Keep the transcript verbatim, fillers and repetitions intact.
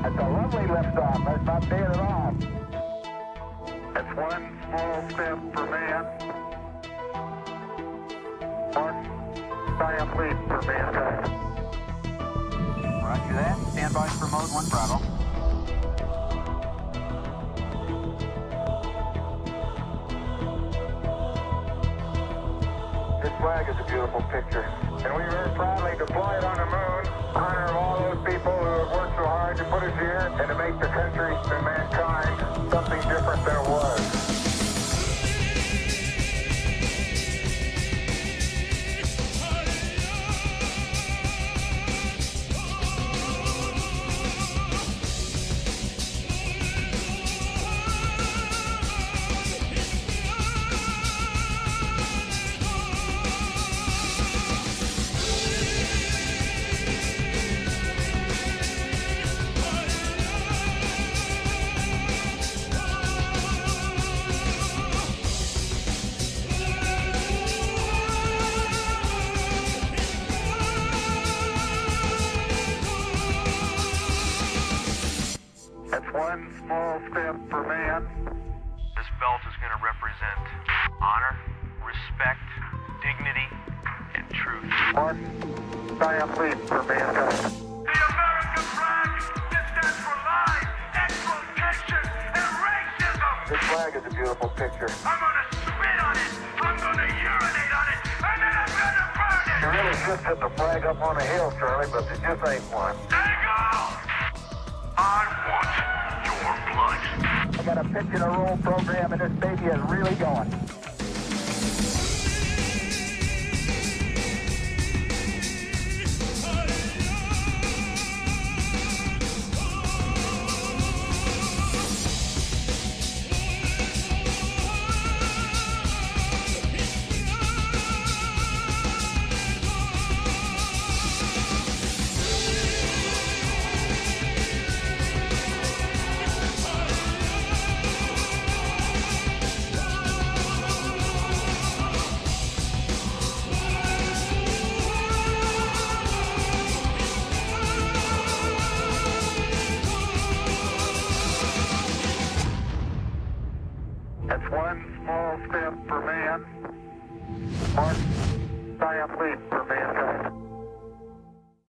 That's a lovely liftoff. That's not bad at all. That's one small step for man, one giant leap for mankind. Roger that. Stand by for mode one Bravo. This flag is a beautiful picture, and we very proudly deploy it on the moon, honor all those people who have worked so hard to put us here and to make the country and mankind something different than it was. That's one small step for man. This belt is going to represent honor, respect, dignity, and truth. One giant leap for mankind. The American flag stands for life, exploitation, and racism. This flag is a beautiful picture. I'm gonna spit on it, I'm gonna urinate on it, and then I'm gonna burn it. You really should put the flag up on a hill, Charlie, but there just ain't one. There you go. I want your blood. I got a pitch and a roll program, and this baby is really going.